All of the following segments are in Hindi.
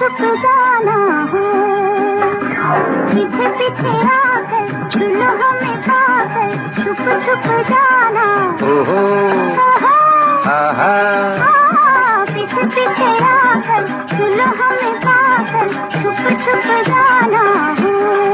छुप जाना हो, पीछे पीछे आकर चुनो हमें पाकर छुप छुप जाना। ओहो आहा पीछे पीछे आकर चुनो हमें पाकर छुप छुप जाना हो।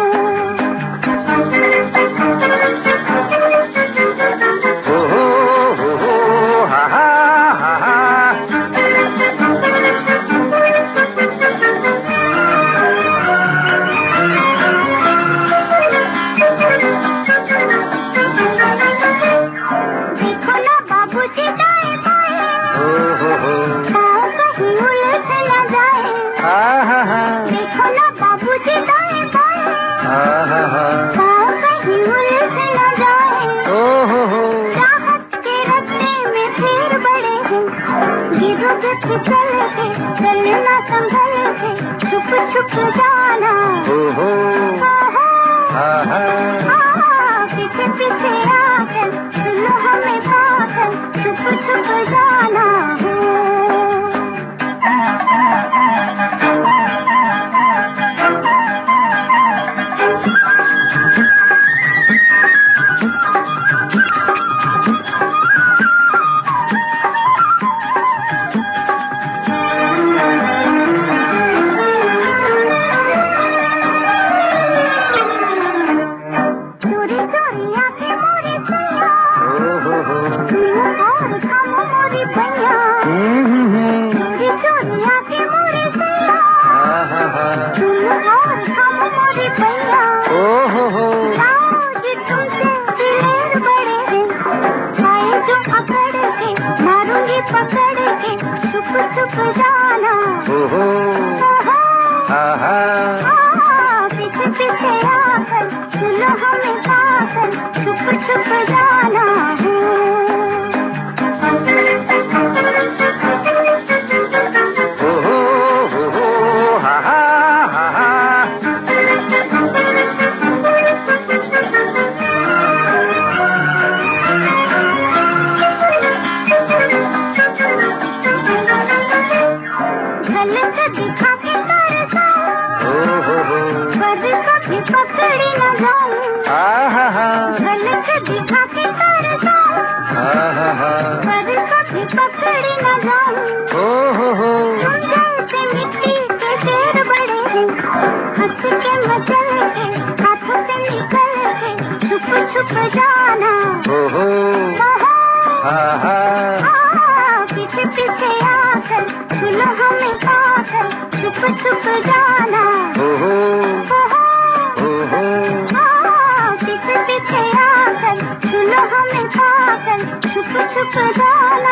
देखो ना बाबूजी दाएं बाएं, पाँव कहीं उलझ न जाए। देखो ना बाबूजी दाएं बाएं, पाँव कहीं उलझ न जाए। चाहत के रस्ते में फिर बड़े हैं, गिरोगे फिसल के चलना संभल के छुप छुप जाना। पीछे पीछे आकर सुनो हमें पाकर छुप छुप जाना हो। चोरी चोरी आके मोरी सैया, और खामो मोरी भैया। चोरी चोरी आके मोरी सैया, और खामो मोरी भैया। जी तुमसे दिलेर बड़े हैं, आए जो अकड़ के मारूंगी पकड़ के छुप छुप जाना। पीछे पीछे आकर चुनो हमें पाकर छुप छुप जाना हो। झलक दिखा के तरसा, पर कभी पकड़ी न जाऊं। झलक दिखा के तरसा, पर कभी पकड़ी न जाऊं। तुम जैसे मिट्टी के शेर बड़े हैं, हंस के मचल के हाथों से निकल के छुप छुप जाना। पीछे पीछे आकर चुनो हमें पाकर छुप छुप जाना। पीछे पीछे आकर चुनो हमें पाकर छुप छुप जाना।